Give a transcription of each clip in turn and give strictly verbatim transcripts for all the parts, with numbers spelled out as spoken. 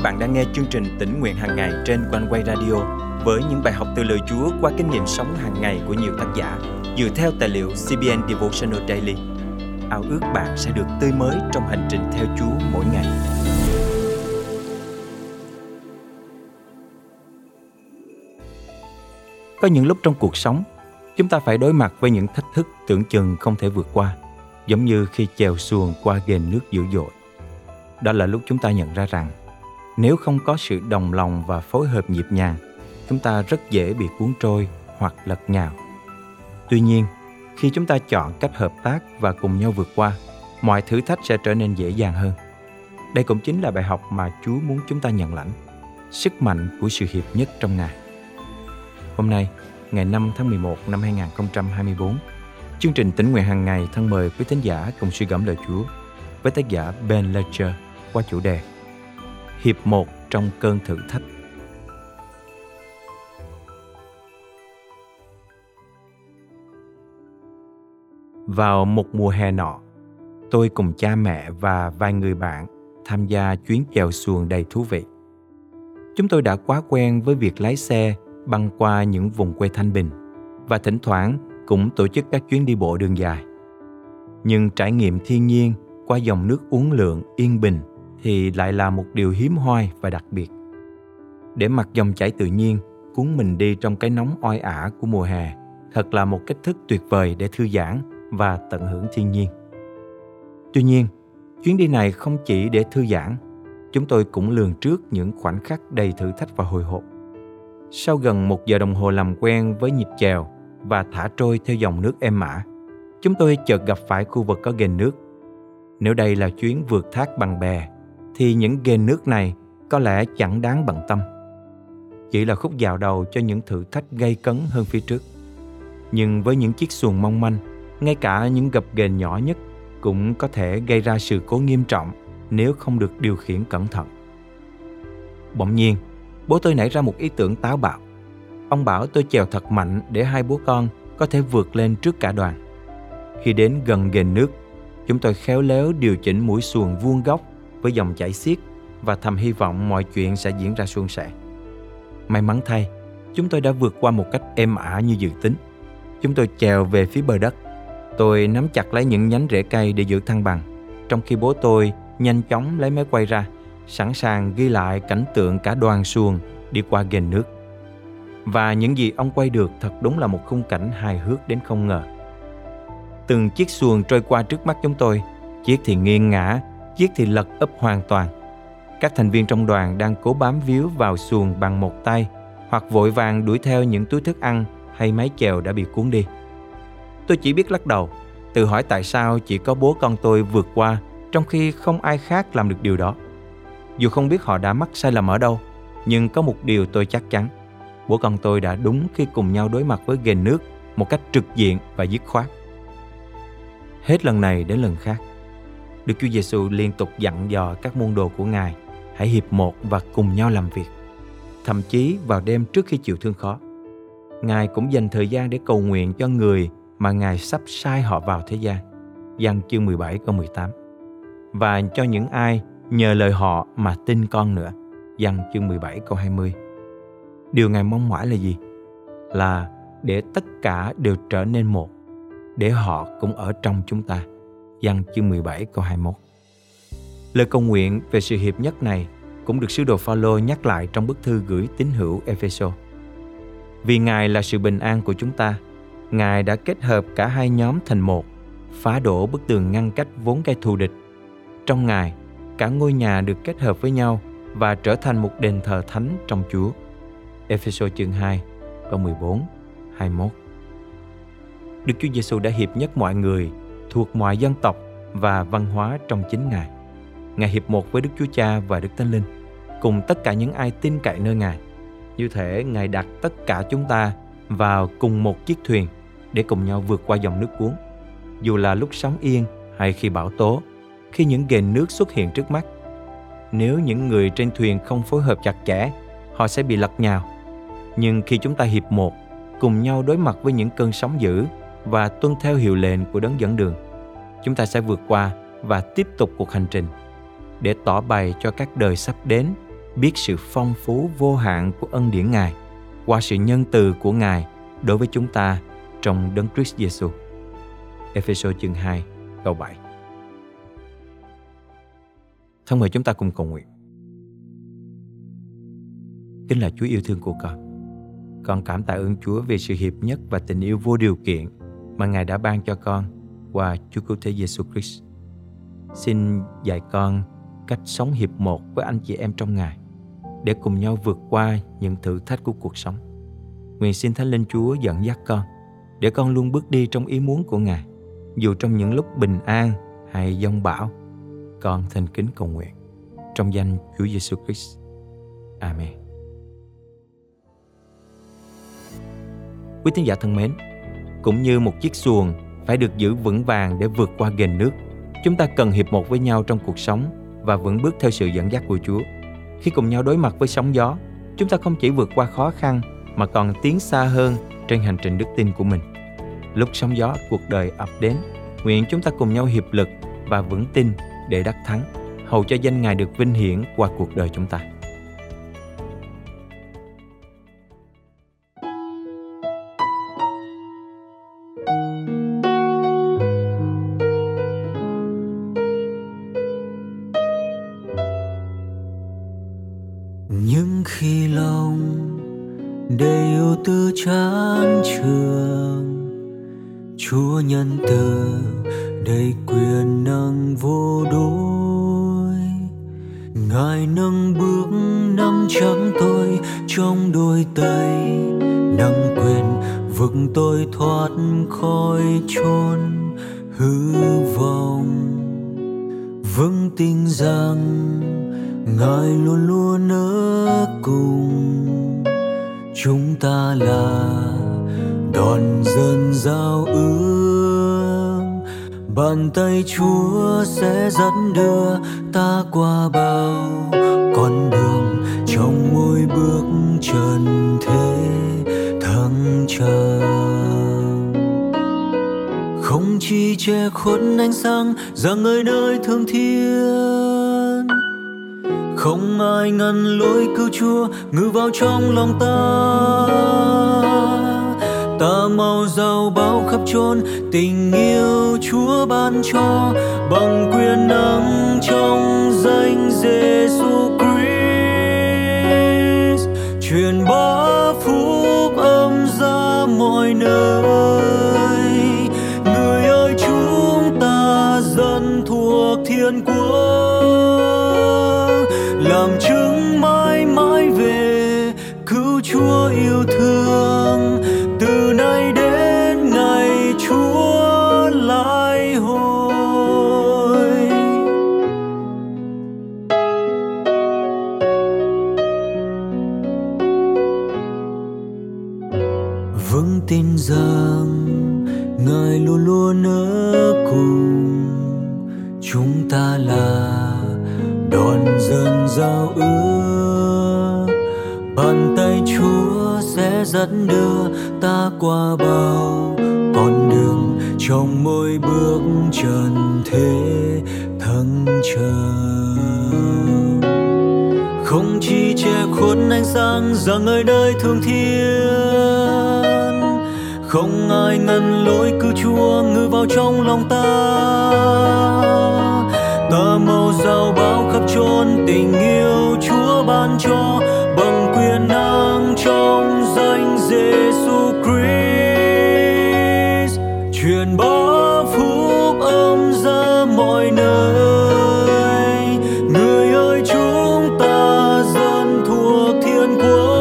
bạn đang nghe chương trình Tĩnh Nguyện Hàng Ngày trên One Way Radio với những bài học từ lời Chúa qua kinh nghiệm sống hàng ngày của nhiều tác giả dựa theo tài liệu xê bê en Devotional Daily. Ao ước bạn sẽ được tươi mới trong hành trình theo Chúa mỗi ngày. Có những lúc trong cuộc sống, chúng ta phải đối mặt với những thách thức tưởng chừng không thể vượt qua, giống như khi chèo xuồng qua ghềnh nước dữ dội. Đó là lúc chúng ta nhận ra rằng, nếu không có sự đồng lòng và phối hợp nhịp nhàng, chúng ta rất dễ bị cuốn trôi hoặc lật nhào. Tuy nhiên, khi chúng ta chọn cách hợp tác và cùng nhau vượt qua, mọi thử thách sẽ trở nên dễ dàng hơn. Đây cũng chính là bài học mà Chúa muốn chúng ta nhận lãnh, sức mạnh của sự hiệp nhất trong Ngài. Hôm nay, ngày năm tháng mười một năm hai nghìn không trăm hai mươi tư, chương trình Tĩnh Nguyện Hàng Ngày thân mời quý thính giả cùng suy gẫm lời Chúa với tác giả Ben Lecter qua chủ đề Hiệp một trong cơn thử thách. Vào một mùa hè nọ, tôi cùng cha mẹ và vài người bạn tham gia chuyến chèo xuồng đầy thú vị. Chúng tôi đã quá quen với việc lái xe băng qua những vùng quê thanh bình và thỉnh thoảng cũng tổ chức các chuyến đi bộ đường dài. Nhưng trải nghiệm thiên nhiên qua dòng nước uốn lượn yên bình thì lại là một điều hiếm hoi và đặc biệt. Để mặc dòng chảy tự nhiên cuốn mình đi trong cái nóng oi ả của mùa hè thật là một cách thức tuyệt vời để thư giãn và tận hưởng thiên nhiên. Tuy nhiên, chuyến đi này không chỉ để thư giãn, chúng tôi cũng lường trước những khoảnh khắc đầy thử thách và hồi hộp. Sau gần một giờ đồng hồ làm quen với nhịp chèo và thả trôi theo dòng nước êm ả, chúng tôi chợt gặp phải khu vực có ghềnh nước. Nếu đây là chuyến vượt thác bằng bè, thì những ghềnh nước này có lẽ chẳng đáng bận tâm. Chỉ là khúc dạo đầu cho những thử thách gay cấn hơn phía trước. Nhưng với những chiếc xuồng mong manh, ngay cả những gập ghềnh nhỏ nhất cũng có thể gây ra sự cố nghiêm trọng nếu không được điều khiển cẩn thận. Bỗng nhiên, bố tôi nảy ra một ý tưởng táo bạo. Ông bảo tôi chèo thật mạnh để hai bố con có thể vượt lên trước cả đoàn. Khi đến gần ghềnh nước, chúng tôi khéo léo điều chỉnh mũi xuồng vuông góc với dòng chảy xiết và thầm hy vọng mọi chuyện sẽ diễn ra suôn sẻ. May mắn thay, chúng tôi đã vượt qua một cách êm ả như dự tính. Chúng tôi chèo về phía bờ đất. Tôi nắm chặt lấy những nhánh rễ cây để giữ thăng bằng, trong khi bố tôi nhanh chóng lấy máy quay ra, sẵn sàng ghi lại cảnh tượng cả đoàn xuồng đi qua ghềnh nước. Và những gì ông quay được thật đúng là một khung cảnh hài hước đến không ngờ. Từng chiếc xuồng trôi qua trước mắt chúng tôi, chiếc thì nghiêng ngã, chiếc thì lật úp hoàn toàn. Các thành viên trong đoàn đang cố bám víu vào xuồng bằng một tay, hoặc vội vàng đuổi theo những túi thức ăn hay mái chèo đã bị cuốn đi. Tôi chỉ biết lắc đầu, tự hỏi tại sao chỉ có bố con tôi vượt qua, trong khi không ai khác làm được điều đó. Dù không biết họ đã mắc sai lầm ở đâu, nhưng có một điều tôi chắc chắn, bố con tôi đã đúng khi cùng nhau đối mặt với ghềnh nước một cách trực diện và dứt khoát. Hết lần này đến lần khác, Đức Chúa Giêsu liên tục dặn dò các môn đồ của Ngài hãy hiệp một và cùng nhau làm việc. Thậm chí vào đêm trước khi chịu thương khó, Ngài cũng dành thời gian để cầu nguyện cho người mà Ngài sắp sai họ vào thế gian. Giăng chương mười bảy câu mười tám. Và cho những ai nhờ lời họ mà tin con nữa. Giăng chương mười bảy câu hai mươi. Điều Ngài mong mỏi là gì? Là để tất cả đều trở nên một, để họ cũng ở trong chúng ta. Giăng chương mười bảy câu hai mươi mốt. Lời cầu nguyện về sự hiệp nhất này cũng được sứ đồ Phaolô nhắc lại trong bức thư gửi tín hữu Ê-phê-sô. Vì Ngài là sự bình an của chúng ta, Ngài đã kết hợp cả hai nhóm thành một, phá đổ bức tường ngăn cách vốn gây thù địch. Trong Ngài, cả ngôi nhà được kết hợp với nhau và trở thành một đền thờ thánh trong Chúa. Ê-phê-sô chương hai, câu mười bốn, hai mươi mốt. Đức Chúa Giêsu đã hiệp nhất mọi người thuộc mọi dân tộc và văn hóa trong chính Ngài. Ngài hiệp một với Đức Chúa Cha và Đức Thánh Linh, cùng tất cả những ai tin cậy nơi Ngài. Như thể Ngài đặt tất cả chúng ta vào cùng một chiếc thuyền để cùng nhau vượt qua dòng nước cuốn. Dù là lúc sóng yên hay khi bão tố, khi những ghềnh nước xuất hiện trước mắt. Nếu những người trên thuyền không phối hợp chặt chẽ, họ sẽ bị lật nhào. Nhưng khi chúng ta hiệp một, cùng nhau đối mặt với những cơn sóng dữ và tuân theo hiệu lệnh của Đấng dẫn đường, chúng ta sẽ vượt qua và tiếp tục cuộc hành trình để tỏ bày cho các đời sắp đến biết sự phong phú vô hạn của ân điển Ngài qua sự nhân từ của Ngài đối với chúng ta trong Đấng Christ Giêsu. Ê-phê-sô chương hai câu bảy. Thân mời chúng ta cùng cầu nguyện. Kính là Chúa yêu thương của con. Con cảm tạ ơn Chúa về sự hiệp nhất và tình yêu vô điều kiện mà Ngài đã ban cho con qua Chúa Cứu Thế Giêsu Christ. Xin dạy con cách sống hiệp một với anh chị em trong Ngài để cùng nhau vượt qua những thử thách của cuộc sống. Nguyện xin Thánh Linh Chúa dẫn dắt con để con luôn bước đi trong ý muốn của Ngài, dù trong những lúc bình an hay giông bão. Con thành kính cầu nguyện trong danh Chúa Giêsu Christ. Amen. Quý tín giả thân mến, cũng như một chiếc xuồng phải được giữ vững vàng để vượt qua ghềnh nước, chúng ta cần hiệp một với nhau trong cuộc sống và vững bước theo sự dẫn dắt của Chúa. Khi cùng nhau đối mặt với sóng gió, chúng ta không chỉ vượt qua khó khăn mà còn tiến xa hơn trên hành trình đức tin của mình. Lúc sóng gió cuộc đời ập đến, nguyện chúng ta cùng nhau hiệp lực và vững tin để đắc thắng, hầu cho danh Ngài được vinh hiển qua cuộc đời chúng ta. Nhưng khi lòng đầy yêu tư chán trường, Chúa nhân từ đầy quyền năng vô đối, Ngài nâng bước nắm chắc tôi trong đôi tay, nâng quyền vực tôi thoát khỏi chốn hư vọng. Vững tin rằng Ngài luôn luôn ở cùng chúng ta, là đòn dân giao ước. Bàn tay Chúa sẽ dẫn đưa ta qua bao con đường trong mỗi bước trần thế thăng trầm. Không chỉ che khuất ánh sáng rằng người nơi thương thiên, không ai ngăn lối cứu Chúa ngự vào trong lòng ta. Ta mau giao bao khắp chốn tình yêu Chúa ban cho, bằng quyền năng trong danh Giêsu Christ, truyền bá phúc âm ra mọi nơi. Người ơi, chúng ta dân thuộc thiên quốc, làm chứng mãi mãi về cứu Chúa yêu thương, từ nay đến ngày Chúa lại hồi. Vững tin rằng Ngài luôn luôn ở cùng chúng ta, là đòn dân giao ước. Bàn tay Chúa sẽ dẫn đưa ta qua bao con đường trong mỗi bước trần thế thăng trầm. Không chỉ che khuất ánh sáng rằng nơi đây thương thiên, không ai ngăn lối cứu Chúa ngự vào trong lòng ta. Ta mau giao bao khắp chốn tình yêu Chúa ban cho, bằng quyền năng trong danh Giêsu Christ, truyền bá phúc âm ra mọi nơi. Người ơi, chúng ta dân thuộc thiên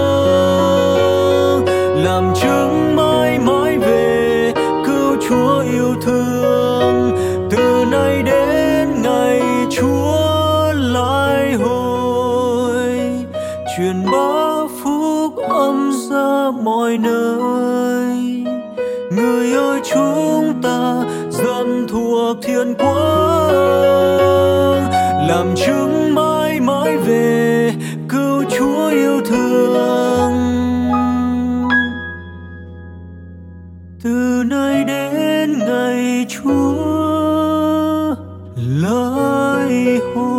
quốc, làm chứng mãi mãi về cứu Chúa yêu thương, từ nay đến ngày Chúa lại hồi, truyền bá phúc âm ra mọi nơi. Người ơi, chúng ta dân thuộc thiên quốc, làm chứng mãi mãi về cứu Chúa yêu thương, từ nay đến ngày Chúa lại hồi.